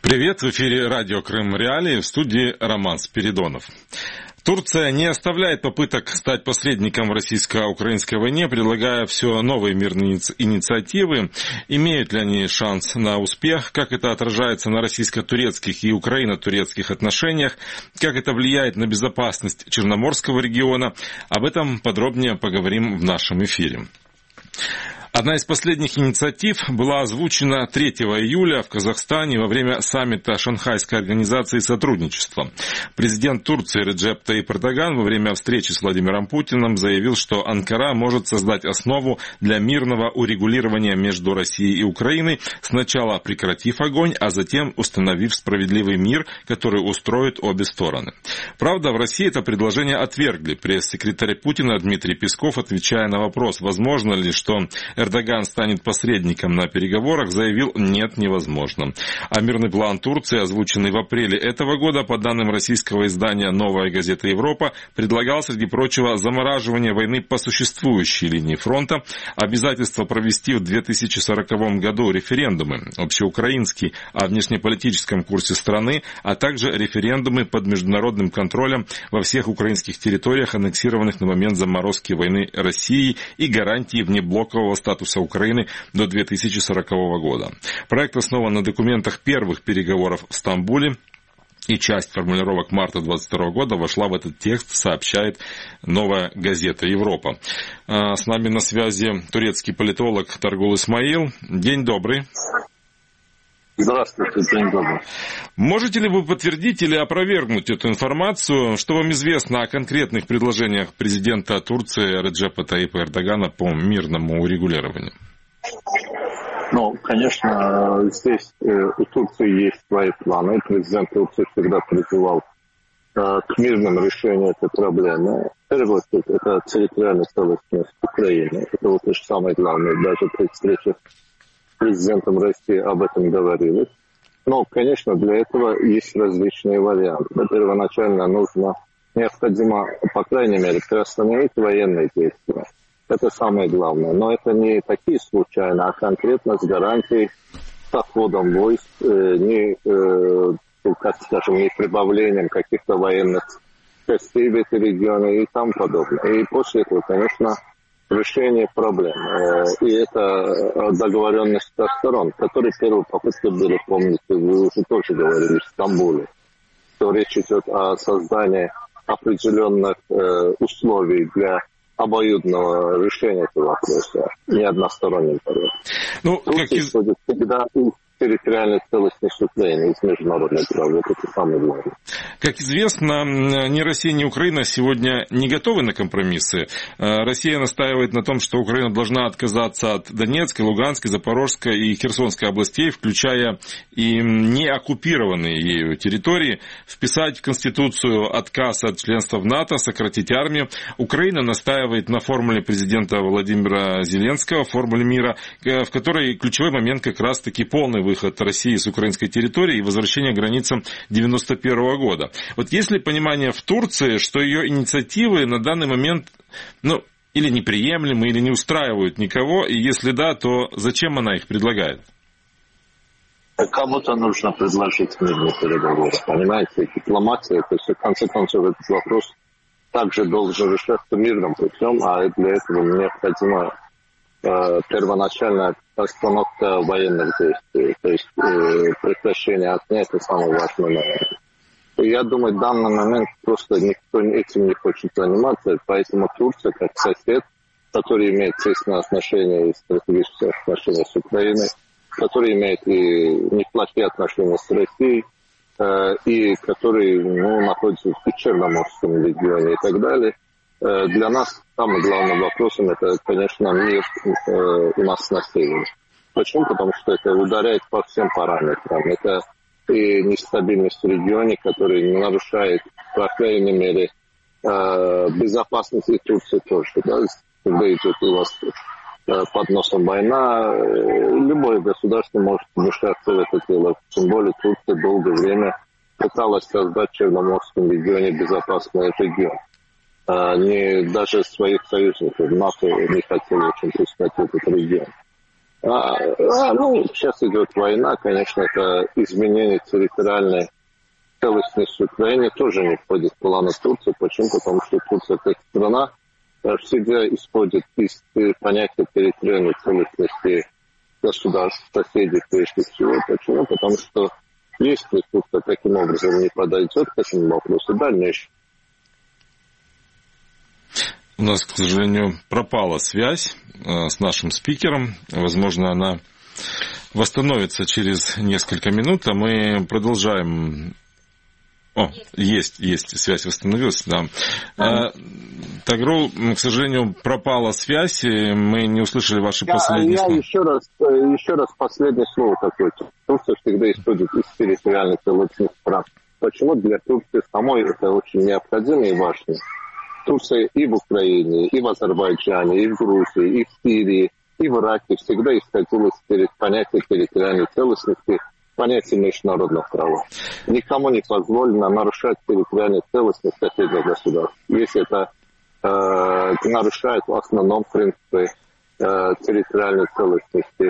Привет, в эфире радио Крым Реалии, в студии Роман Спиридонов. Турция не оставляет попыток стать посредником в российско-украинской войне, предлагая все новые мирные инициативы. Имеют ли они шанс на успех? Как это отражается на российско-турецких и украино-турецких отношениях? Как это влияет на безопасность Черноморского региона? Об этом подробнее поговорим в нашем эфире. Одна из последних инициатив была озвучена 3 июля в Казахстане во время саммита Шанхайской организации сотрудничества. Президент Турции Реджеп Таyyip Эрдоган во время встречи с Владимиром Путиным заявил, что Анкара может создать основу для мирного урегулирования между Россией и Украиной, сначала прекратив огонь, а затем установив справедливый мир, который устроит обе стороны. Правда, в России это предложение отвергли. Пресс-секретарь Путина Дмитрий Песков, отвечая на вопрос, возможно ли, что Эрдоган станет посредником на переговорах, заявил: нет, невозможно. А мирный план Турции, озвученный в апреле этого года, по данным российского издания «Новая газета Европа», предлагал, среди прочего, замораживание войны по существующей линии фронта, обязательство провести в 2040 году референдумы, общеукраинский о внешнеполитическом курсе страны, а также референдумы под международным контролем во всех украинских территориях, аннексированных на момент заморозки войны России, и гарантии внеблокового статуса Украины до 2040 года. Проект основан на документах первых переговоров в Стамбуле, и часть формулировок марта 2022 года вошла в этот текст, сообщает «Новая газета Европа». С нами на связи турецкий политолог Торгул Исмаил. День добрый. Здравствуйте, день добрый. Можете ли вы подтвердить или опровергнуть эту информацию? Что вам известно о конкретных предложениях президента Турции Реджепа Таyyипа Эрдогана по мирному урегулированию? Конечно, здесь у Турции есть свои планы. Президент Турции всегда призывал к мирному решению этой проблемы. В первую очередь, это территориальная целостность Украины. Это вот лишь самое главное. Даже при встрече с президентом России об этом говорилось. Но, конечно, для этого есть различные варианты. Первоначально необходимо, по крайней мере, приостановить военные действия. Это самое главное. Но это не такие случайные, а конкретно с гарантией, с отводом войск, не прибавлением каких-то военных частей в эти регионы и тому подобное. И после этого, конечно, решение проблем. И это договоренность со сторон, которые первые попытки были, помните, вы уже тоже говорили, в Стамбуле, что речь идет о создании определенных условий для обоюдного решения этого вопроса, не односторонним порядком. Турция исходит всегда из территориальной целостности Украины, из международной права. Это самое главное. Как известно, ни Россия, ни Украина сегодня не готовы на компромиссы. Россия настаивает на том, что Украина должна отказаться от Донецкой, Луганской, Запорожской и Херсонской областей, включая и не оккупированные ею территории, вписать в Конституцию отказ от членства в НАТО, сократить армию. Украина настаивает на формуле президента Владимира Зеленского, формуле мира, в которой ключевой момент как раз-таки полный выход России с украинской территории и возвращение к границам 1991 года. Вот есть ли понимание в Турции, что ее инициативы на данный момент, или неприемлемы, или не устраивают никого, и если да, то зачем она их предлагает? Кому-то нужно предложить мирные переговоры, понимаете, дипломатия, то есть в конце концов этот вопрос также должен решаться мирным путем, а для этого необходимо первоначальная остановка военных действий, то есть прекращение огня, это самый важный момент. Я думаю, в данный момент просто никто этим не хочет заниматься, поэтому Турция, как сосед, который имеет тесные отношения и стратегические отношения с Украиной, который имеет и неплохие отношения с Россией, и который находится в Черноморском регионе и так далее, для нас самым главным вопросом это, конечно, мир у нас на севере. Почему? Потому что это ударяет по всем параметрам. Это и нестабильность в регионе, которая нарушает, по крайней мере, безопасность и Турции тоже. Да? Когда идет у вас под носом война, любое государство может вмешаться в это дело. Тем более Турция долгое время пыталась создать в Черноморском регионе безопасный регион. Даже своих союзников НАТО не хотели очень пускать в этот регион. Сейчас идет война, конечно, это изменение территориальной целостности Украины тоже не входит в планы Турции. Почему? Потому что Турция как страна всегда исходит из понятия территориальной целостности государств, соседей прежде всего. Почему? Потому что если Турция таким образом не подойдет к этому вопросу, дальнейшее. У нас, к сожалению, пропала связь с нашим спикером. Возможно, она восстановится через несколько минут, а мы продолжаем. Есть, связь восстановилась, да. Тагрул, к сожалению, пропала связь, и мы не услышали ваши последние слова. Еще раз последнее слово такое. Турция всегда исходит из территориальных целостных стран. Почему для Турции самой это очень необходимо и важно? Турция и в Украине, и в Азербайджане, и в Грузии, и в Сирии, и в Ираке всегда исходила из понятия территориальной целостности, понятия международного права. Никому не позволено нарушать территориальную целостность соседних государств, если это нарушает в основном принципы территориальной целостности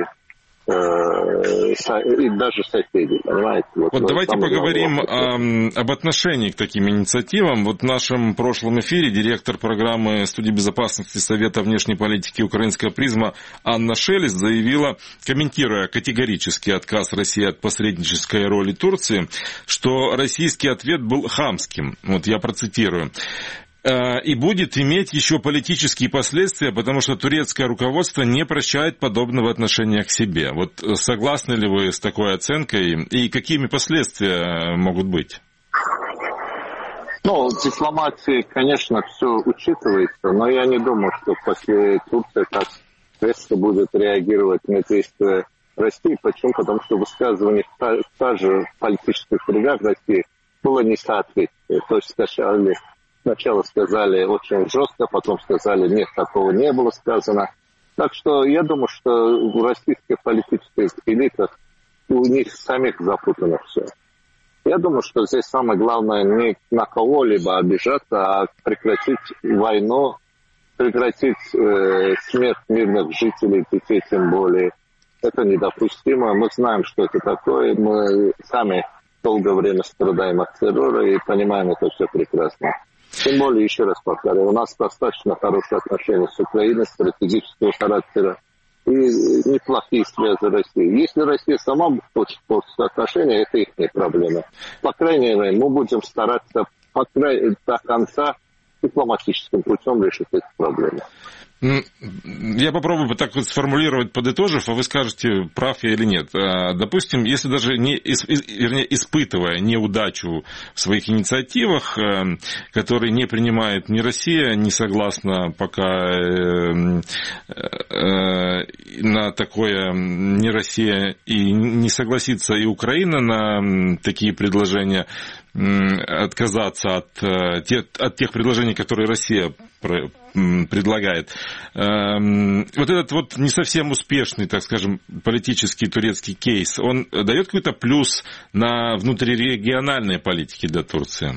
и даже соседей, понимаете? Вот давайте поговорим об отношении к таким инициативам. Вот в нашем прошлом эфире директор программы студии безопасности Совета внешней политики «Украинская призма» Анна Шелест заявила, комментируя категорический отказ России от посреднической роли Турции, что российский ответ был хамским. Вот я процитирую. И будет иметь еще политические последствия, потому что турецкое руководство не прощает подобного отношения к себе. Вот согласны ли вы с такой оценкой и какими последствия могут быть? В дипломатии, конечно, все учитывается, но я не думаю, что после Турции так резко будет реагировать на действия России. Почему? Потому что высказывание даже в политических кругах России было несоответствие. То есть сначала сказали очень жестко, потом сказали, нет, такого не было сказано. Так что я думаю, что в российских политических элитах у них самих запутано все. Я думаю, что здесь самое главное не на кого-либо обижаться, а прекратить войну, прекратить смерть мирных жителей, детей тем более. Это недопустимо. Мы знаем, что это такое. Мы сами долгое время страдаем от террора и понимаем это все прекрасно. Тем более, еще раз повторяю, у нас достаточно хорошие отношения с Украиной, стратегического характера и неплохие связи России. Если Россия сама хочет портить отношения, это их проблема. По крайней мере, мы будем стараться до конца дипломатическим путем решить эти проблемы. Я попробую так вот сформулировать, подытожив, а вы скажете, прав я или нет. Допустим, если даже испытывая неудачу в своих инициативах, которые не принимает ни Россия, не согласна пока на такое ни Россия, и не согласится и Украина на такие предложения, отказаться от тех предложений, которые Россия предлагает. Вот этот вот не совсем успешный, так скажем, политический турецкий кейс, он дает какой-то плюс на внутрирегиональной политике для Турции?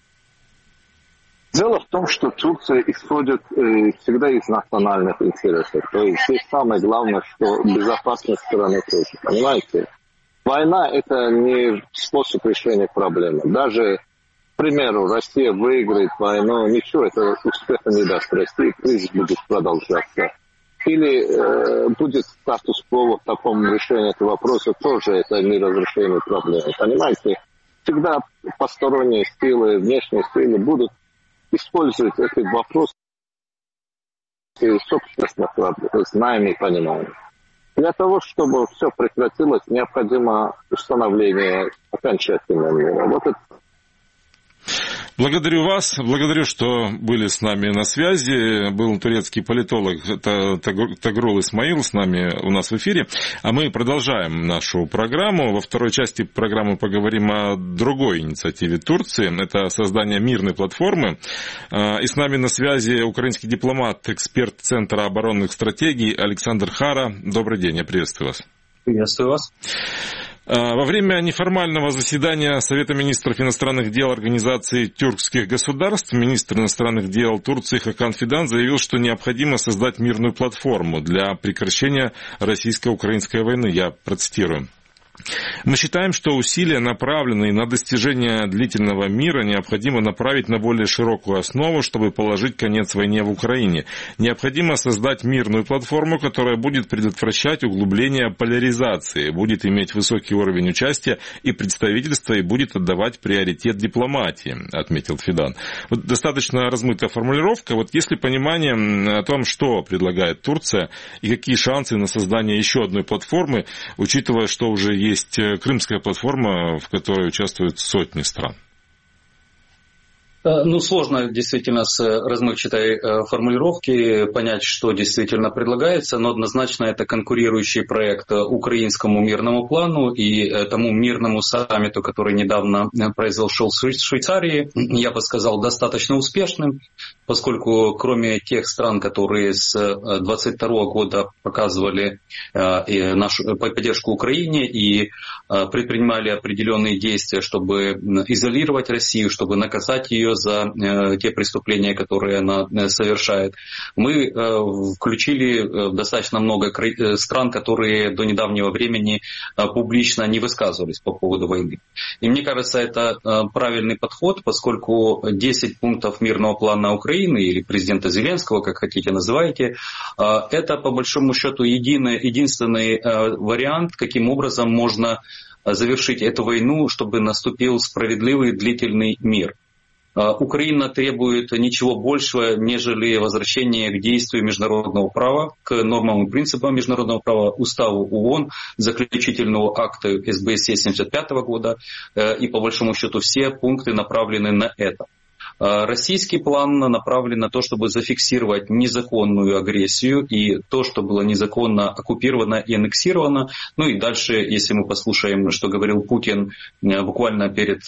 Дело в том, что Турция исходит всегда из национальных интересов. То есть здесь самое главное, что безопасность страны тоже. Понимаете? Война – это не способ решения проблемы. Даже, к примеру, Россия выиграет войну, ничего, это успеха не даст России, кризис будет продолжаться. Или будет статус-кво в таком решении этого вопроса, тоже это не разрешение проблемы. Понимаете? Всегда посторонние силы, внешние силы будут использовать этот вопрос и собственно знаем и понимаем. Для того, чтобы все прекратилось, необходимо установление окончательного мира. Вот это. Благодарю вас, благодарю, что были с нами на связи. Был турецкий политолог Тагрул Исмаил с нами у нас в эфире. А мы продолжаем нашу программу. Во второй части программы поговорим о другой инициативе Турции. Это создание мирной платформы. И с нами на связи украинский дипломат, эксперт Центра оборонных стратегий Александр Хара. Добрый день, я приветствую вас. Приветствую вас. Во время неформального заседания Совета министров иностранных дел Организации тюркских государств министр иностранных дел Турции Хакан Фидан заявил, что необходимо создать мирную платформу для прекращения российско-украинской войны. Я процитирую. Мы считаем, что усилия, направленные на достижение длительного мира, необходимо направить на более широкую основу, чтобы положить конец войне в Украине. Необходимо создать мирную платформу, которая будет предотвращать углубление поляризации, будет иметь высокий уровень участия и представительства и будет отдавать приоритет дипломатии, отметил Фидан. Вот достаточно размытая формулировка. Вот есть ли понимание о том, что предлагает Турция и какие шансы на создание еще одной платформы, учитывая, что уже есть крымская платформа, в которой участвуют сотни стран? Сложно действительно с размывчатой формулировки понять, что действительно предлагается, но однозначно это конкурирующий проект украинскому мирному плану и тому мирному саммиту, который недавно произошел в Швейцарии, я бы сказал, достаточно успешным, поскольку кроме тех стран, которые с 2022 года показывали нашу поддержку Украине и предпринимали определенные действия, чтобы изолировать Россию, чтобы наказать ее за те преступления, которые она совершает. Мы включили достаточно много стран, которые до недавнего времени публично не высказывались по поводу войны. И мне кажется, это правильный подход, поскольку 10 пунктов мирного плана Украины или президента Зеленского, как хотите называйте, это по большому счету единственный вариант, каким образом можно завершить эту войну, чтобы наступил справедливый длительный мир. Украина требует ничего большего, нежели возвращение к действию международного права, к нормам и принципам международного права, уставу ООН, заключительного акта СБСЕ 1975 года, и по большому счету все пункты направлены на это. Российский план направлен на то, чтобы зафиксировать незаконную агрессию и то, что было незаконно оккупировано и аннексировано. Ну и дальше, если мы послушаем, что говорил Путин буквально перед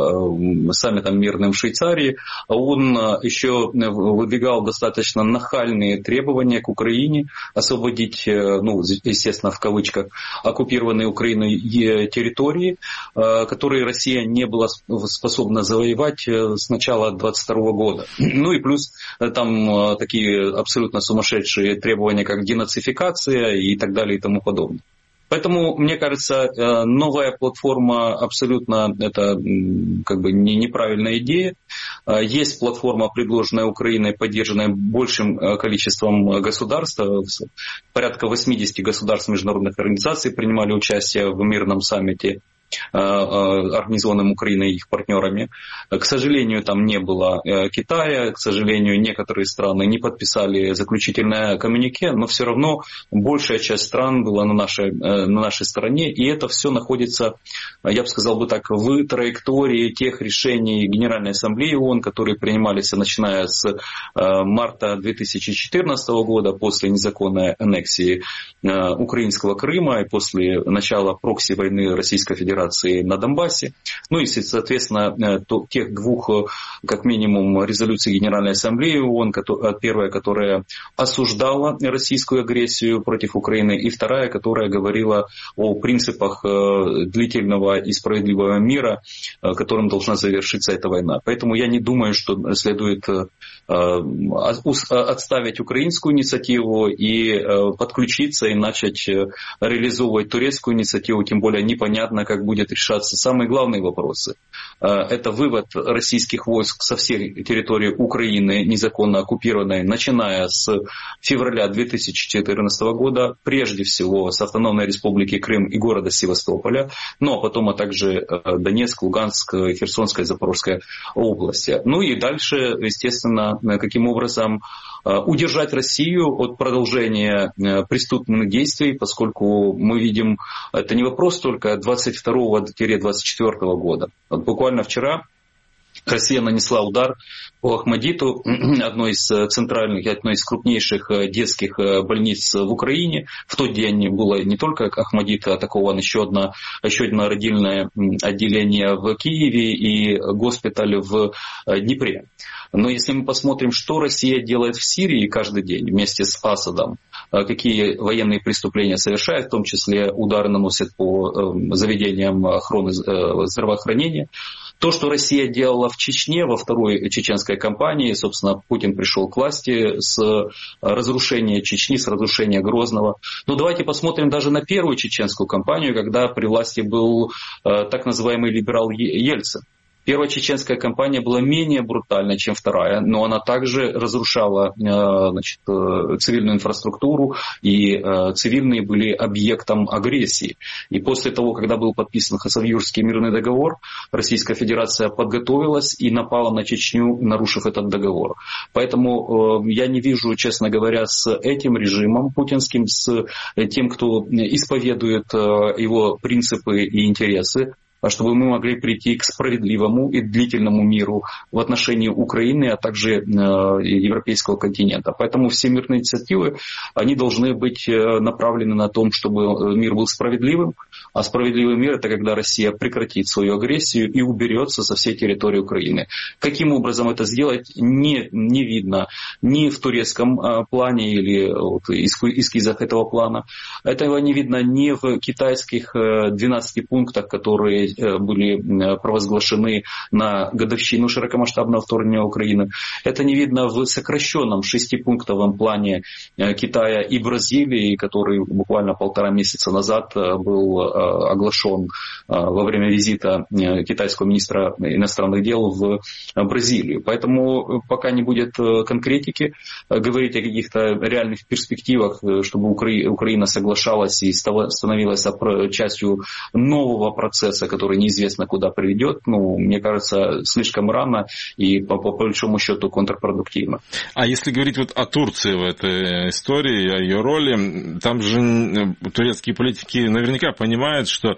саммитом мирным в Швейцарии, он еще выдвигал достаточно нахальные требования к Украине освободить, естественно, в кавычках, оккупированные Украиной территории, которые Россия не была способна завоевать с начала 2022 года. Ну и плюс там такие абсолютно сумасшедшие требования, как денацификация и так далее и тому подобное. Поэтому, мне кажется, новая платформа абсолютно это неправильная идея. Есть платформа, предложенная Украиной, поддержанная большим количеством государств. Порядка 80 государств международных организаций принимали участие в мирном саммите, организованным Украиной и их партнерами. К сожалению, там не было Китая, к сожалению, некоторые страны не подписали заключительное коммюнике, но все равно большая часть стран была на нашей стороне, и это все находится, я бы сказал бы так, в траектории тех решений Генеральной Ассамблеи ООН, которые принимались начиная с марта 2014 года, после незаконной аннексии украинского Крыма и после начала прокси-войны Российской Федерации на Донбассе. Ну и, соответственно, тех двух, как минимум, резолюций Генеральной Ассамблеи ООН, первая, которая осуждала российскую агрессию против Украины, и вторая, которая говорила о принципах длительного и справедливого мира, которым должна завершиться эта война. Поэтому я не думаю, что следует отставить украинскую инициативу и подключиться и начать реализовывать турецкую инициативу, тем более непонятно, как будет решаться самые главные вопросы. Это вывод российских войск со всей территории Украины, незаконно оккупированной, начиная с февраля 2014 года, прежде всего с Автономной Республики Крым и города Севастополя, но потом также Донецк, Луганск, Херсонская, Запорожская области. Ну и дальше, естественно, каким образом удержать Россию от продолжения преступных действий, поскольку мы видим, это не вопрос только 22-24 года. Вот буквально вчера Россия нанесла удар по Ахмадиту, одной из центральных, одной из крупнейших детских больниц в Украине. В тот день было не только Ахмадит атакован, еще одно родильное отделение в Киеве и госпиталь в Днепре. Но если мы посмотрим, что Россия делает в Сирии каждый день вместе с Асадом, какие военные преступления совершает, в том числе удары наносят по заведениям охраны здравоохранения. То, что Россия делала в Чечне во второй чеченской кампании, собственно, Путин пришел к власти с разрушения Чечни, с разрушения Грозного. Но давайте посмотрим даже на первую чеченскую кампанию, когда при власти был так называемый либерал Ельцин. Первая чеченская кампания была менее брутальной, чем вторая, но она также разрушала цивильную инфраструктуру, и цивильные были объектом агрессии. И после того, когда был подписан Хасавюрский мирный договор, Российская Федерация подготовилась и напала на Чечню, нарушив этот договор. Поэтому я не вижу, честно говоря, с этим режимом путинским, с тем, кто исповедует его принципы и интересы, чтобы мы могли прийти к справедливому и длительному миру в отношении Украины, а также европейского континента. Поэтому все мирные инициативы, они должны быть направлены на то, чтобы мир был справедливым, а справедливый мир – это когда Россия прекратит свою агрессию и уберется со всей территории Украины. Каким образом это сделать, не видно ни в турецком плане или эскизах этого плана. Этого не видно ни в китайских 12 пунктах, которые были провозглашены на годовщину широкомасштабного вторжения Украины. Это не видно в сокращенном 6-пунктовом плане Китая и Бразилии, который буквально 1,5 месяца назад был оглашен во время визита китайского министра иностранных дел в Бразилию. Поэтому пока не будет конкретики, говорить о каких-то реальных перспективах, чтобы Украина соглашалась и становилась частью нового процесса, который неизвестно куда приведет, мне кажется, слишком рано и по большому счету контрпродуктивно. А если говорить о Турции в этой истории, о ее роли, там же турецкие политики наверняка понимают, что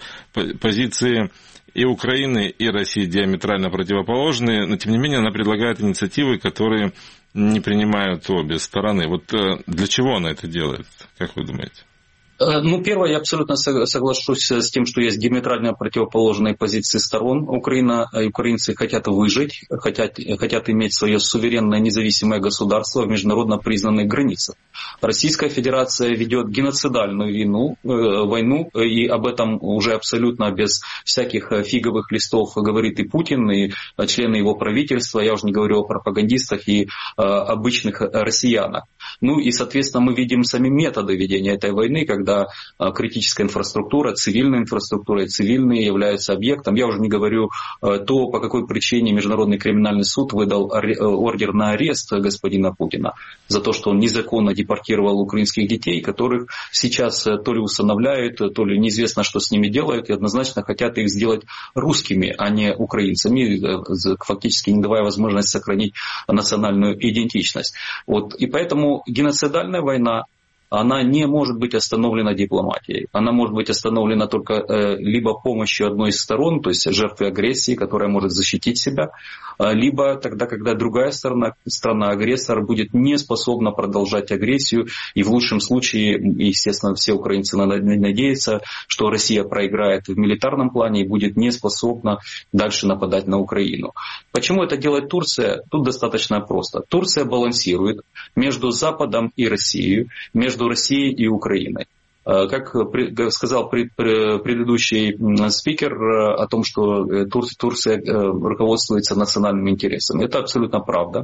позиции и Украины, и России диаметрально противоположные, но тем не менее она предлагает инициативы, которые не принимают обе стороны. Для чего она это делает, как вы думаете? Первое, я абсолютно соглашусь с тем, что есть диаметрально противоположные позиции сторон. Украина и украинцы хотят выжить, хотят иметь свое суверенное независимое государство в международно признанных границах. Российская Федерация ведет геноцидальную войну, и об этом уже абсолютно без всяких фиговых листов говорит и Путин, и члены его правительства, я уже не говорю о пропагандистах и обычных россиянах. И, соответственно, мы видим сами методы ведения этой войны, когда критическая инфраструктура, цивильная инфраструктура и цивильные являются объектом. Я уже не говорю то, по какой причине Международный криминальный суд выдал ордер на арест господина Путина за то, что он незаконно депортировал украинских детей, которых сейчас то ли усыновляют, то ли неизвестно, что с ними делают, и однозначно хотят их сделать русскими, а не украинцами, фактически не давая возможность сохранить национальную идентичность. И поэтому геноцидальная война, она не может быть остановлена дипломатией. Она может быть остановлена только либо помощью одной из сторон, то есть жертвы агрессии, которая может защитить себя, либо тогда, когда другая страна-агрессор будет не способна продолжать агрессию, и в лучшем случае, естественно, все украинцы надеются, что Россия проиграет в милитарном плане и будет не способна дальше нападать на Украину. Почему это делает Турция? Тут достаточно просто. Турция балансирует между Западом и Россией, между Россией и Украиной. Как сказал предыдущий спикер о том, что Турция руководствуется национальными интересами. Это абсолютно правда.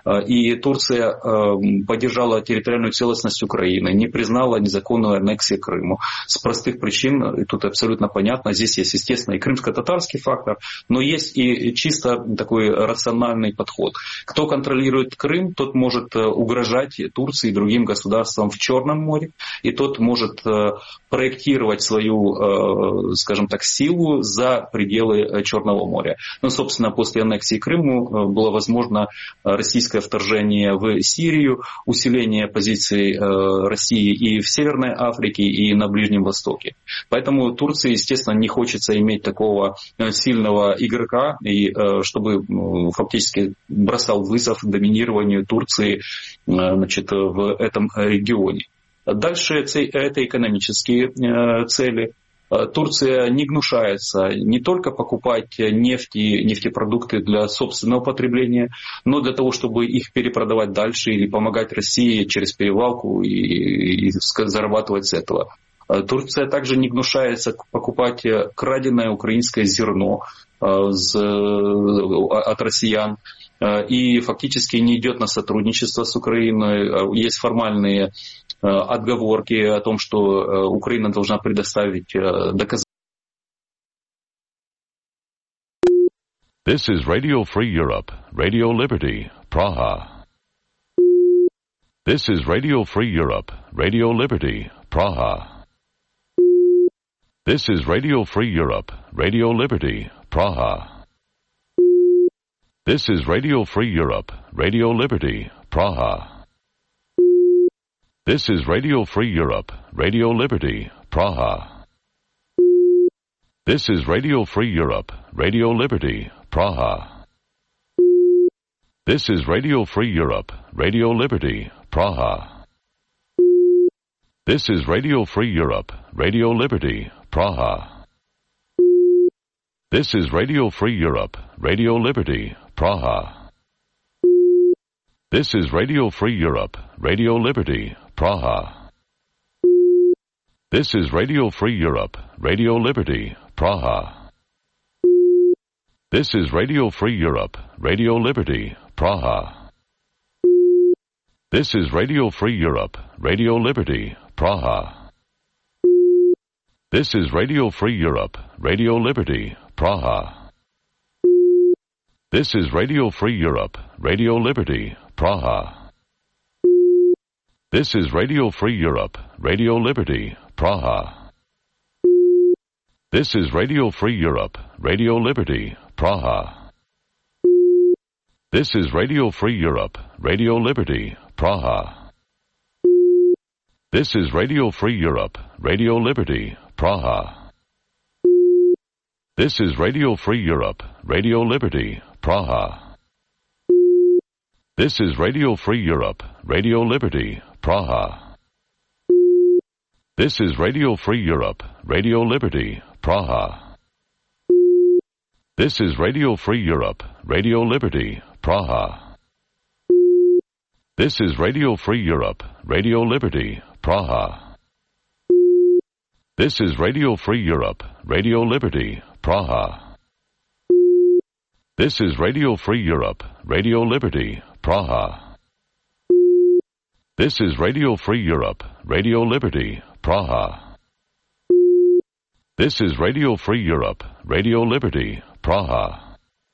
И Турция поддержала территориальную целостность Украины, не признала незаконную аннексию Крыма. С простых причин, и тут абсолютно понятно, здесь есть, естественно, и крымско-татарский фактор, но есть и чисто такой рациональный подход. Кто контролирует Крым, тот может угрожать Турции и другим государствам в Черном море, и тот может проектировать свою, скажем так, силу за пределы Черного моря. Собственно, после аннексии Крыма было возможно российское вторжение в Сирию, усиление позиций России и в Северной Африке, и на Ближнем Востоке. Поэтому Турции, естественно, не хочется иметь такого сильного игрока, и чтобы фактически бросал вызов доминированию Турции, в этом регионе. Дальше это экономические цели. Турция не гнушается не только покупать нефть и нефтепродукты для собственного потребления, но для того, чтобы их перепродавать дальше или помогать России через перевалку и зарабатывать с этого. Турция также не гнушается покупать краденое украинское зерно от россиян и фактически не идет на сотрудничество с Украиной. Есть формальные отговорки о том, что Украина должна предоставить доказательства. This is Radio Free Europe, Radio Liberty, Praha. This is Radio Free Europe, Radio Liberty, Praha. This is Radio Free Europe, Radio Liberty, Praha. This is Radio Free Europe, Radio Liberty, Praha. This is Radio Free Europe, Radio Liberty, Praha. This is Radio Free Europe, Radio Liberty, Praha. This is Radio Free Europe, Radio Liberty, Praha. This is Radio Free Europe, Radio Liberty, Praha. This is Radio Free Europe, Radio Liberty, Praha. This is Radio Free Europe, Radio Liberty, Praha. This is Radio Free Europe, Radio Liberty, Praha. This is Radio Free Europe, Radio Liberty, Praha. This is Radio Free Europe, Radio Liberty, Praha. This is Radio Free Europe, Radio Liberty, Praha. This is Radio Free Europe, Radio Liberty, Praha. This is Radio Free Europe, Radio Liberty, Praha. This is Radio Free Europe, Radio Liberty, Praha. This is Radio Free Europe, Radio Liberty, Praha. This is Radio Free Europe, Radio Liberty, Praha. This is Radio Free Europe, Radio Liberty, Praha. This is Radio Free Europe, Radio Liberty, Praha. This is Radio Free Europe, Radio Liberty, Praha. This is Radio Free Europe, Radio Liberty, Praha. This is Radio Free Europe, Radio Liberty, Praha. This is Radio Free Europe, Radio Liberty, Praha. This is Radio Free Europe, Radio Liberty, Praha. This is Radio Free Europe, Radio Liberty, Praha. This is Radio Free Europe, Radio Liberty, Praha.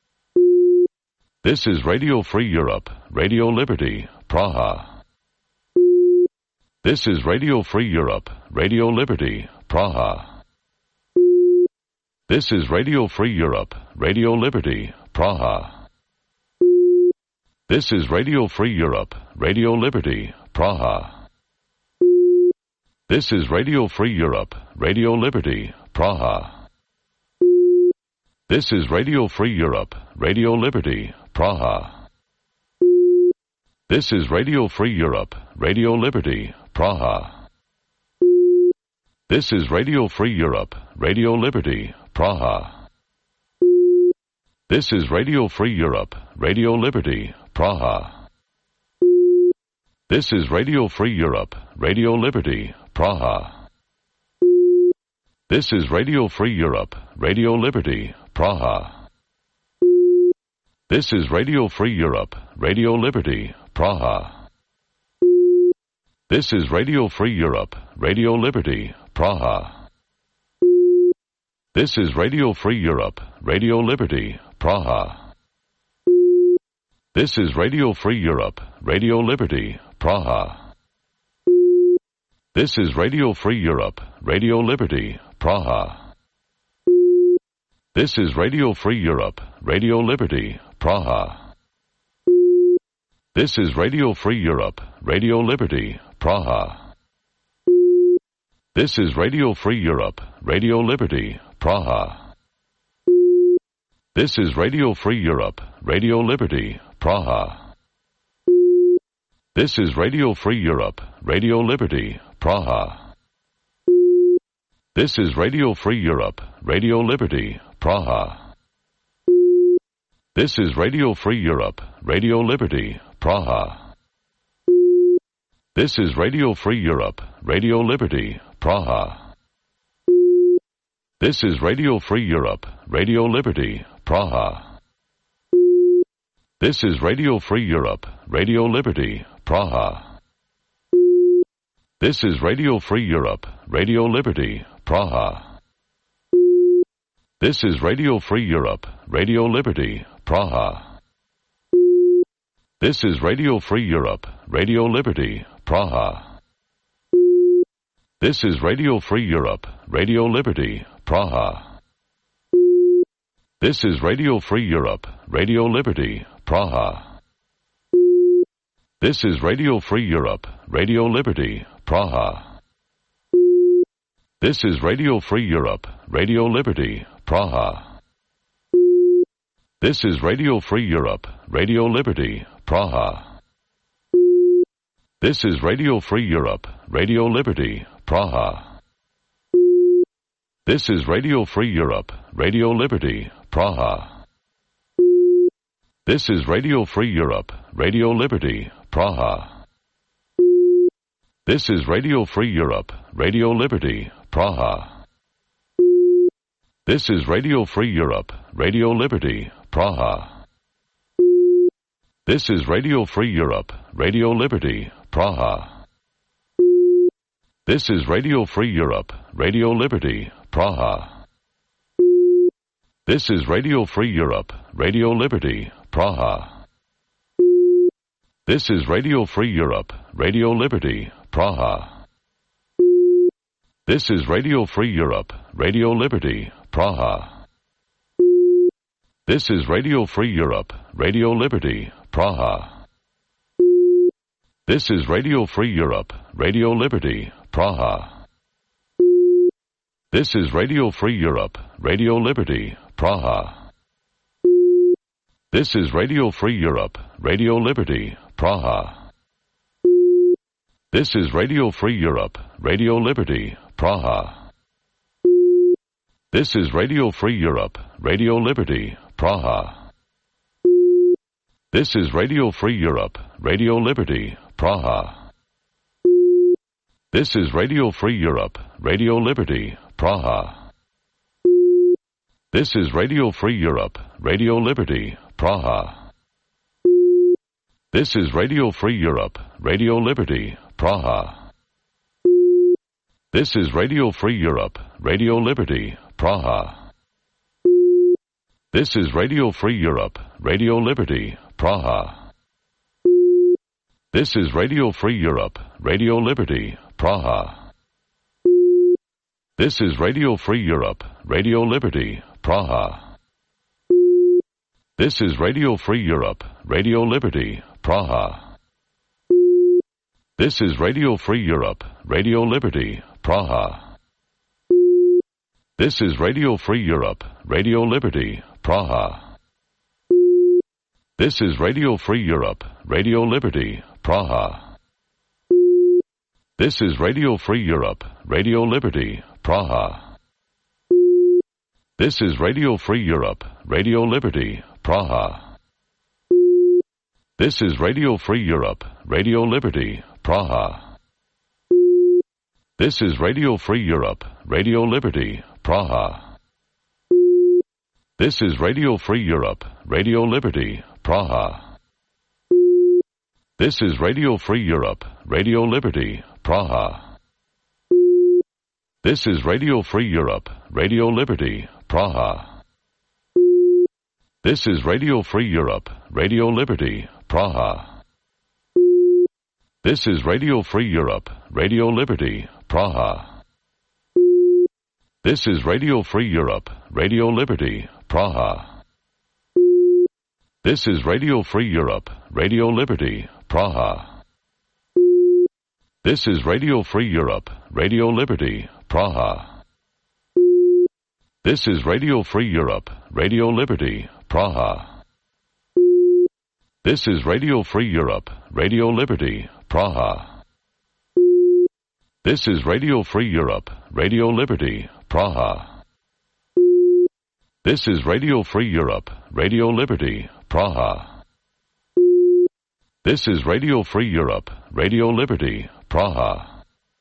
This is Radio Free Europe, Radio Liberty, Praha. This is Radio Free Europe, Radio Liberty, Praha. This is Radio Free Europe, Radio Liberty, Praha. This is Radio Free Europe, Radio Liberty, Praha. This is Radio Free Europe, Radio Liberty, Praha. This is Radio Free Europe, Radio Liberty, Praha. This is Radio Free Europe, Radio Liberty, Praha. This is Radio Free Europe, Radio Liberty, Praha. This is Radio Free Europe, Radio Liberty, Praha. This is Radio Free Europe, Radio Liberty, Praha. This is Radio Free Europe, Radio Liberty, Praha. This is Radio Free Europe, Radio Liberty, Praha. This is Radio Free Europe, Radio Liberty, Praha. This is Radio Free Europe, Radio Liberty, Praha. This is Radio Free Europe, Radio Liberty, Praha. This is Radio Free Europe, Radio Liberty, Praha. This is Radio Free Europe, Radio Liberty, Praha. This is Radio Free Europe, Radio Liberty, Praha. This is Radio Free Europe, Radio Liberty, Praha. This is Radio Free Europe, Radio Liberty, Praha. This is Radio Free Europe, Radio Liberty, Praha. This is Radio Free Europe, Radio Liberty, Praha. This is Radio Free Europe, Radio Liberty, Praha. This is Radio Free Europe, Radio Liberty, Praha. This is Radio Free Europe, Radio Liberty, Praha. This is Radio Free Europe, Radio Liberty, Praha. This is Radio Free Europe, Radio Liberty, Praha. This is Radio Free Europe, Radio Liberty, Praha. This is Radio Free Europe, Radio Liberty, Praha. This is Radio Free Europe, Radio Liberty, Praha. This is Radio Free Europe, Radio Liberty, Praha. This is Radio Free Europe, Radio Liberty, Praha. This is Radio Free Europe, Radio Liberty, Praha. This is Radio Free Europe, Radio Liberty, Praha. This is Radio Free Europe, Radio Liberty, Praha. This is Radio Free Europe, Radio Liberty, Praha. This is Radio Free Europe, Radio Liberty, Praha. This is Radio Free Europe, Radio Liberty, Praha. This is Radio Free Europe, Radio Liberty, Praha. This is Radio Free Europe, Radio Liberty, Praha. This is Radio Free Europe, Radio Liberty, Praha. This is Radio Free Europe, Radio Liberty, Praha. This is Radio Free Europe, Radio Liberty, Praha. This is Radio Free Europe, Radio Liberty, Praha. This is Radio Free Europe, Radio Liberty, Praha. This is Radio Free Europe, Radio Liberty, Praha. This is Radio Free Europe, Radio Liberty, Praha. This is Radio Free Europe, Radio Liberty, Praha. This is Radio Free Europe, Radio Liberty, Praha. This is Radio Free Europe, Radio Liberty, Praha. This is Radio Free Europe, Radio Liberty, Praha. This is Radio Free Europe, Radio Liberty, Praha. This is Radio Free Europe, Radio Liberty, Praha. This is Radio Free Europe, Radio Liberty, Praha. This is Radio Free Europe, Radio Liberty, Praha. This is Radio Free Europe, Radio Liberty, Praha. This is Radio Free Europe, Radio Liberty, Praha. This is Radio Free Europe, Radio Liberty, Praha. This is Radio Free Europe, Radio Liberty, Praha. This is Radio Free Europe, Radio Liberty, Praha. This is Radio Free Europe, Radio Liberty, Praha. This is Radio Free Europe, Radio Liberty, Praha. This is Radio Free Europe, Radio Liberty, Praha. This is Radio Free Europe, Radio Liberty, Praha. This is Radio Free Europe, Radio Liberty, Praha. This is Radio Free Europe, Radio Liberty, Praha. This is Radio Free Europe, Radio Liberty, Praha. This is Radio Free Europe, Radio Liberty, Praha. This is Radio Free Europe, Radio Liberty, Praha. This is Radio Free Europe, Radio Liberty, Praha. This is Radio Free Europe, Radio Liberty, Praha. This is Radio Free Europe, Radio Liberty, Praha. This is Radio Free Europe, Radio Liberty, Praha. This is Radio Free Europe, Radio Liberty, Praha. This is Radio Free Europe, Radio Liberty, Praha. This is Radio Free Europe, Radio Liberty, Praha. This is Radio Free Europe, Radio Liberty, Praha. This is Radio Free Europe, Radio Liberty, Praha. This is Radio Free Europe, Radio Liberty, Praha.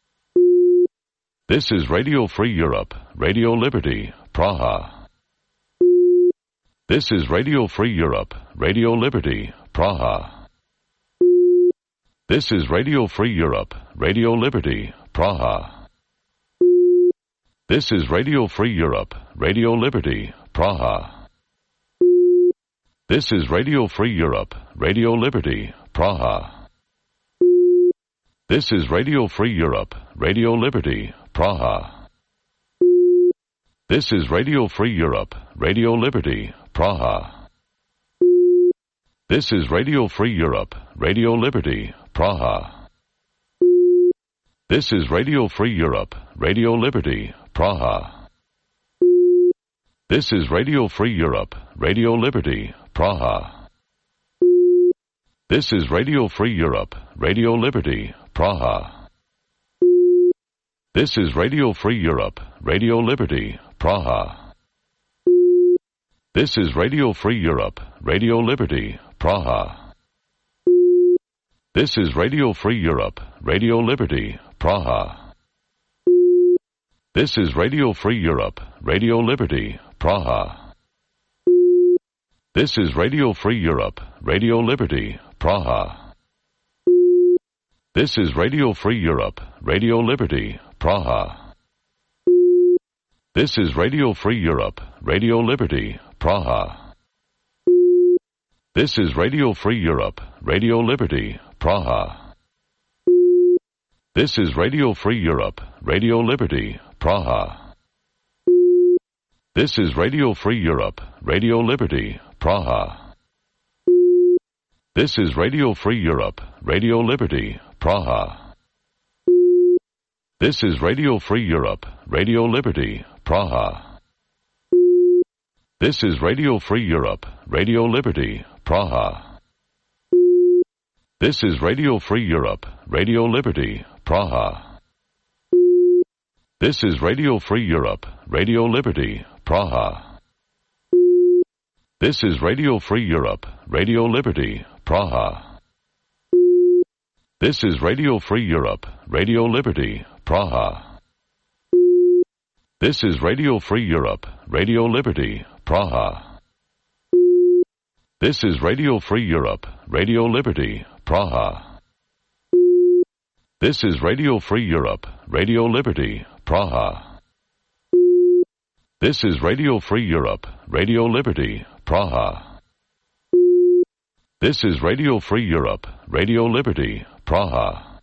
This is Radio Free Europe, Radio Liberty, Praha. This is Radio Free Europe, Radio Liberty, Praha. This is Radio Free Europe, Radio Liberty, Praha. This is Radio Free Europe, Radio Liberty, Praha. This is Radio Free Europe, Radio Liberty, Praha. This is Radio Free Europe, Radio Liberty, Praha. This is Radio Free Europe, Radio Liberty, Praha. This is Radio Free Europe, Radio Liberty, Praha. This is Radio Free Europe, Radio Liberty, Praha. This is Radio Free Europe, Radio Liberty, Praha. This is Radio Free Europe, Radio Liberty, Praha. This is Radio Free Europe, Radio Liberty, Praha. This is Radio Free Europe, Radio Liberty, Praha. This is Radio Free Europe, Radio Liberty, Praha. This is Radio Free Europe, Radio Liberty, Praha. This is Radio Free Europe, Radio Liberty, Praha. This is Radio Free Europe, Radio Liberty, Praha. This is Radio Free Europe, Radio Liberty, Praha. This is Radio Free Europe, Radio Liberty, Praha. This is Radio Free Europe, Radio Liberty, Praha. This is Radio Free Europe, Radio Liberty, Praha. This is Radio Free Europe, Radio Liberty, Praha. This is Radio Free Europe, Radio Liberty, Praha. This is Radio Free Europe, Radio Liberty, Praha. This is Radio Free Europe, Radio Liberty, Praha. This is Radio Free Europe, Radio Liberty, Praha. This is Radio Free Europe, Radio Liberty, Praha. This is Radio Free Europe, Radio Liberty, Praha. This is Radio Free Europe, Radio Liberty, Praha. This is Radio Free Europe, Radio Liberty, Praha. This is Radio Free Europe, Radio Liberty, Praha. This is Radio Free Europe, Radio Liberty, Praha. This is Radio Free Europe, Radio Liberty, Praha.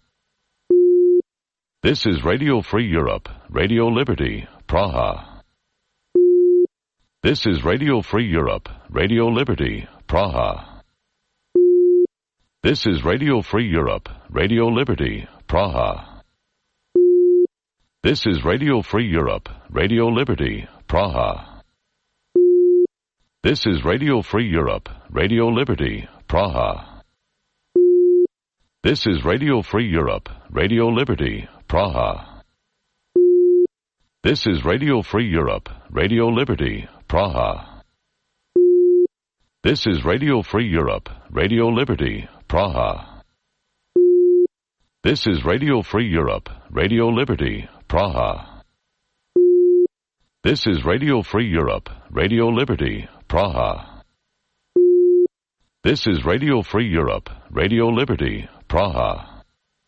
This is Radio Free Europe, Radio Liberty, Praha. This is Radio Free Europe, Radio Liberty, Praha. This is Radio Free Europe, Radio Liberty, Praha. This is Radio Free Europe, Radio Liberty, Praha. This is Radio Free Europe, Radio Liberty, Praha. This is Radio Free Europe, Radio Liberty, Praha. This is Radio Free Europe, Radio Liberty, Praha. This is Radio Free Europe, Radio Liberty, Praha. This is Radio Free Europe, Radio Liberty, Praha. This is Radio Free Europe, Radio Liberty, Praha. This is Radio Free Europe, Radio Liberty, Praha.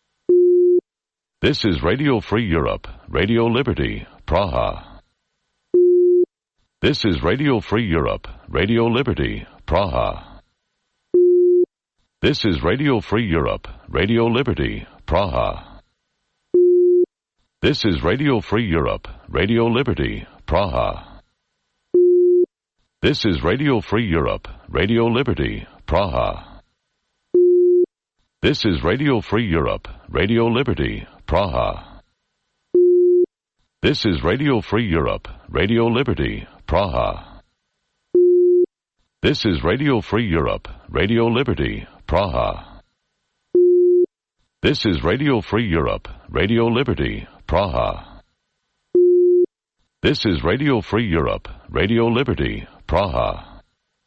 This is Radio Free Europe, Radio Liberty, Praha. This is Radio Free Europe, Radio Liberty, Praha. This is Radio Free Europe, Radio Liberty, Praha. This is Radio Free Europe, Radio Liberty, Praha. This is Radio Free Europe, Radio Liberty, Praha. This is Radio Free Europe, Radio Liberty, Praha. This is Radio Free Europe, Radio Liberty, Praha. This is Radio Free Europe, Radio Liberty, Praha. This is Radio Free Europe, Radio Liberty, Praha. This is Radio Free Europe, Radio Liberty, Praha.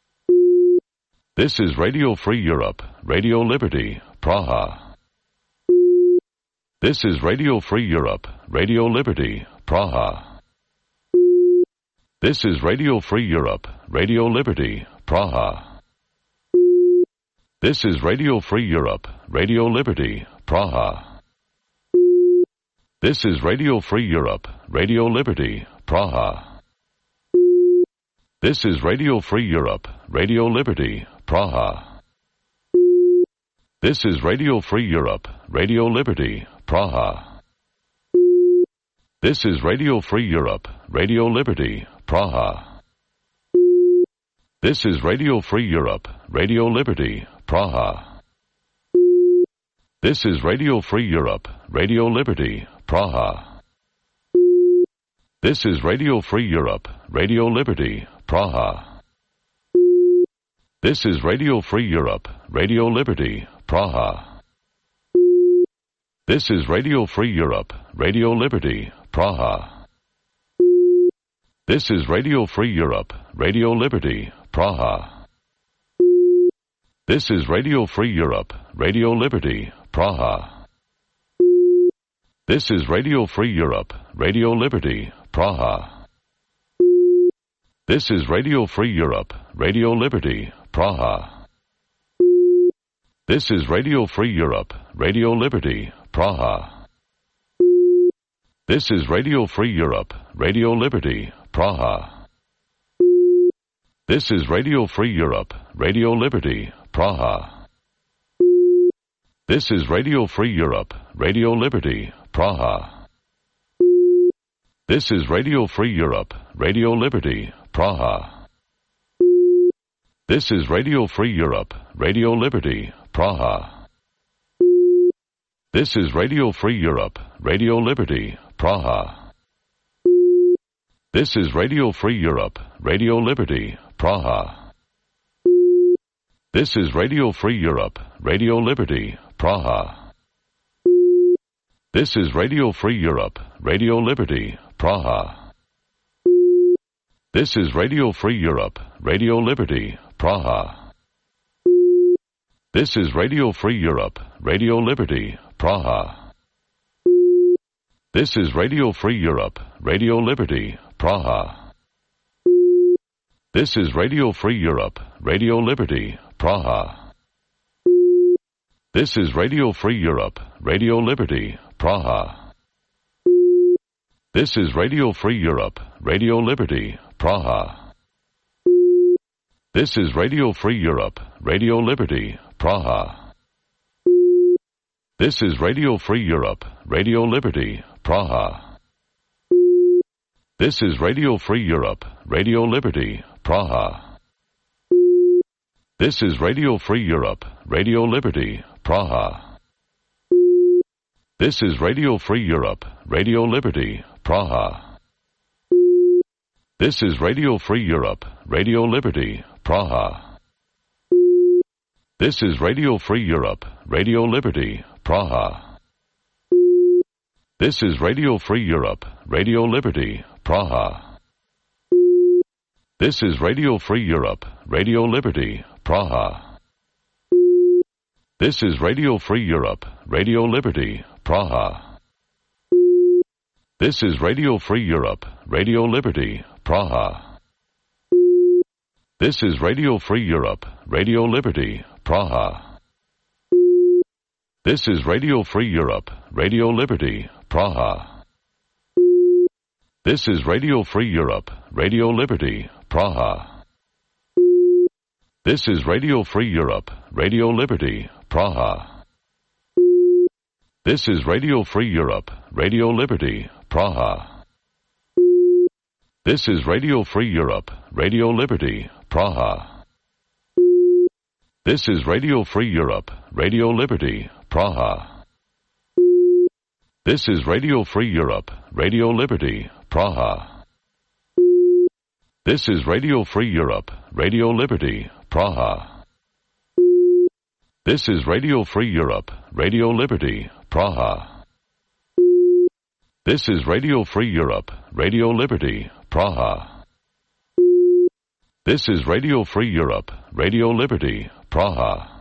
This is Radio Free Europe, Radio Liberty, Praha. This is Radio Free Europe, Radio Liberty, Praha. This is Radio Free Europe, Radio Liberty, Praha. This is Radio Free Europe, Radio Liberty, Praha. This is Radio Free Europe, Radio Liberty, Praha. This is Radio Free Europe, Radio Liberty, Praha. This is Radio Free Europe, Radio Liberty, Praha. This is Radio Free Europe, Radio Liberty, Praha. This is Radio Free Europe, Radio Liberty, Praha. This is Radio Free Europe, Radio Liberty, Praha. This is Radio Free Europe, Radio Liberty, Praha. This is Radio Free Europe, Radio Liberty, Praha. This is Radio Free Europe, Radio Liberty, Praha. This is Radio Free Europe, Radio Liberty, Praha. This is Radio Free Europe, Radio Liberty, Praha. This is Radio Free Europe, Radio Liberty, Praha. This is Radio Free Europe, Radio Liberty, Praha. This is Radio Free Europe, Radio Liberty, Praha. This is Radio Free Europe, Radio Liberty, Praha. This is Radio Free Europe, Radio Liberty, Praha. This is Radio Free Europe, Radio Liberty, Praha. This is Radio Free Europe, Radio Liberty, Praha. This is Radio Free Europe, Radio Liberty, Praha. This is Radio Free Europe, Radio Liberty, Praha. This is Radio Free Europe, Radio Liberty, Praha. This is Radio Free Europe, Radio Liberty, Praha. This is Radio Free Europe, Radio Liberty, Praha. This is Radio Free Europe, Radio Liberty, Praha. This is Radio Free Europe, Radio Liberty, Praha. This is Radio Free Europe, Radio Liberty, Praha. This is Radio Free Europe, Radio Liberty, Praha. This is Radio Free Europe, Radio Liberty, Praha. This is Radio Free Europe, Radio Liberty, Praha. This is Radio Free Europe, Radio Liberty, Praha. This is Radio Free Europe, Radio Liberty, Praha. This is Radio Free Europe, Radio Liberty, Praha. This is Radio Free Europe, Radio Liberty, Praha. This is Radio Free Europe, Radio Liberty, Praha. This is Radio Free Europe, Radio Liberty, Praha. This is Radio Free Europe, Radio Liberty, Praha. This is Radio Free Europe, Radio Liberty, Praha. This is Radio Free Europe, Radio Liberty, Praha. This is Radio Free Europe, Radio Liberty, Praha. This is Radio Free Europe, Radio Liberty, Praha. This is Radio Free Europe, Radio Liberty, Praha. This is Radio Free Europe, Radio Liberty, Praha. This is Radio Free Europe, Radio Liberty, Praha. This is Radio Free Europe, Radio Liberty, Praha. This is Radio Free Europe, Radio Liberty, Praha. This is Radio Free Europe, Radio Liberty, Praha. This is Radio Free Europe, Radio Liberty, Praha. This is Radio Free Europe, Radio Liberty, Praha. This is Radio Free Europe, Radio Liberty, Praha. This is Radio Free Europe, Radio Liberty, Praha. This is Radio Free Europe, Radio Liberty, Praha. This is Radio Free Europe, Radio Liberty, Praha.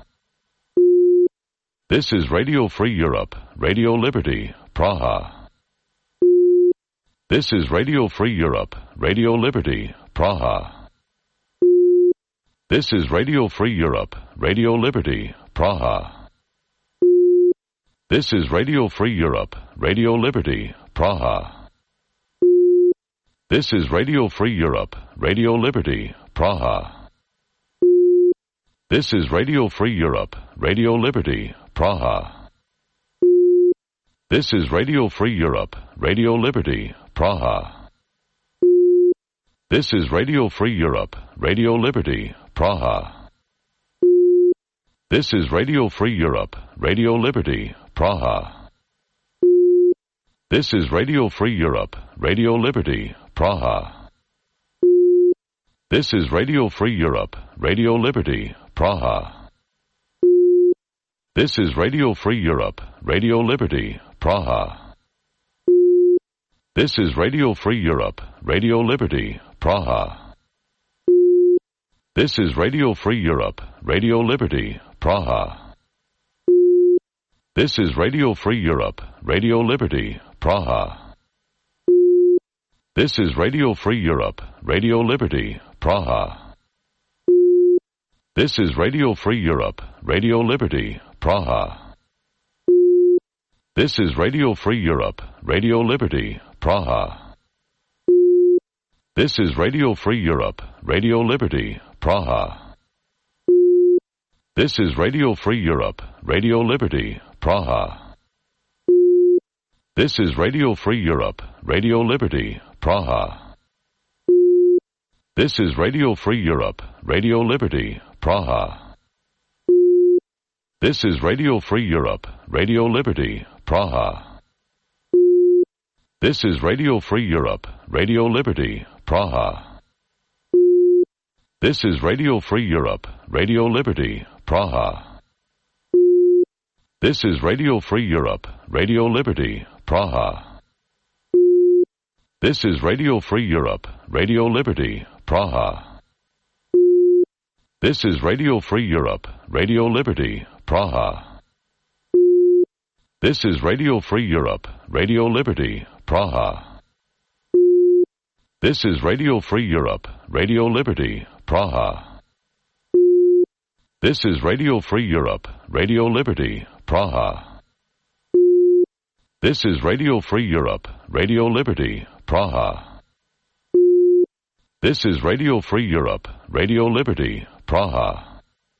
This is Radio Free Europe, Radio Liberty, Praha. This is Radio Free Europe, Radio Liberty, Praha. This is Radio Free Europe, Radio Liberty, Praha. This is Radio Free Europe, Radio Liberty, Praha. This is Radio Free Europe, Radio Liberty, Praha. This is Radio Free Europe, Radio Liberty, Praha. This is Radio Free Europe, Radio Liberty, Praha. This is Radio Free Europe, Radio Liberty, Praha. This is Radio Free Europe, Radio Liberty, Praha. This is Radio Free Europe, Radio Liberty, Praha. This is Radio Free Europe, Radio Liberty, Praha. This is Radio Free Europe, Radio Liberty, Praha. This is Radio Free Europe, Radio Liberty, Praha. This is Radio Free Europe, Radio Liberty, Praha. This is Radio Free Europe, Radio Liberty, Praha. This is Radio Free Europe, Radio Liberty, Praha. This is Radio Free Europe, Radio Liberty, Praha. This is Radio Free Europe, Radio Liberty, Praha. This is Radio Free Europe, Radio Liberty, Praha. This is Radio Free Europe, Radio Liberty, Praha. This is Radio Free Europe, Radio Liberty, Praha. This is Radio Free Europe, Radio Liberty, Praha. This is Radio Free Europe, Radio Liberty, Praha. This is Radio Free Europe, Radio Liberty, Praha. This is Radio Free Europe, Radio Liberty, Praha. This is Radio Free Europe, Radio Liberty, Praha. This is Radio Free Europe, Radio Liberty, Praha. This is Radio Free Europe, Radio Liberty, Praha. This is Radio Free Europe, Radio Liberty, Praha. This is Radio Free Europe, Radio Liberty, Praha. This is Radio Free Europe, Radio Liberty, Praha. This is Radio Free Europe, Radio Liberty, Praha. This is Radio Free Europe, Radio Liberty, Praha.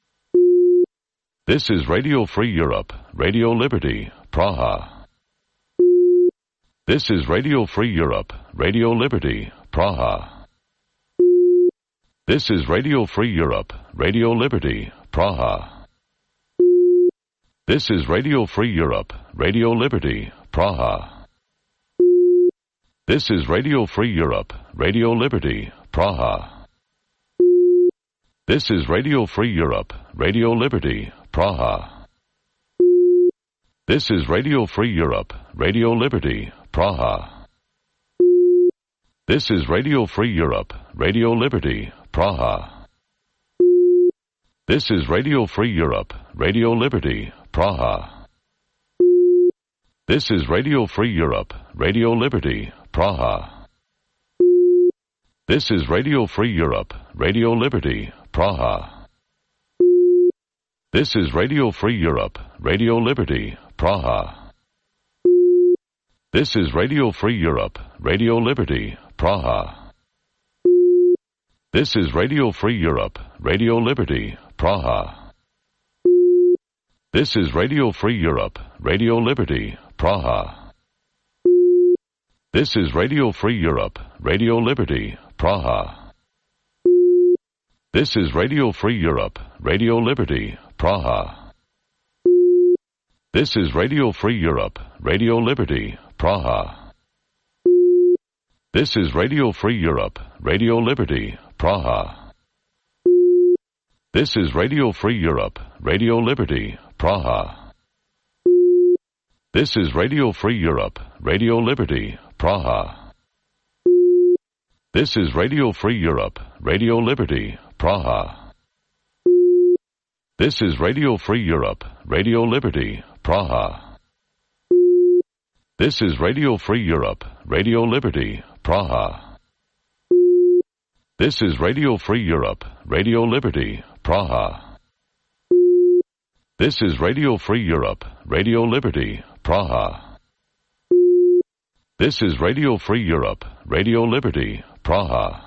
This is Radio Free Europe, Radio Liberty, Praha. This is Radio Free Europe, Radio Liberty, Praha. This is Radio Free Europe, Radio Liberty, Praha. This is Radio Free Europe, Radio Liberty, Praha. This is Radio Free Europe, Radio Liberty, Praha. This is Radio Free Europe, Radio Liberty, Praha. This is Radio Free Europe, Radio Liberty, Praha. This is Radio Free Europe, Radio Liberty, Praha. This is Radio Free Europe, Radio Liberty, Praha. This is Radio Free Europe, Radio Liberty, Praha. This is Radio Free Europe, Radio Liberty, Praha. This is Radio Free Europe, Radio Liberty, Praha. This is Radio Free Europe, Radio Liberty, Praha. This is Radio Free Europe, Radio Liberty, Praha. This is Radio Free Europe, Radio Liberty, Praha. This is Radio Free Europe, Radio Liberty, Praha. This is Radio Free Europe, Radio Liberty, Praha. This is Radio Free Europe, Radio Liberty, Praha. This is Radio Free Europe, Radio Liberty, Praha. This is Radio Free Europe, Radio Liberty, Praha. This is Radio Free Europe, Radio Liberty, Praha. This is Radio Free Europe, Radio Liberty, Praha. This is Radio Free Europe, Radio Liberty, Praha. This is Radio Free Europe, Radio Liberty, Praha. This is Radio Free Europe, Radio Liberty, Praha. This is Radio Free Europe, Radio Liberty, Praha. This is Radio Free Europe, Radio Liberty, Praha.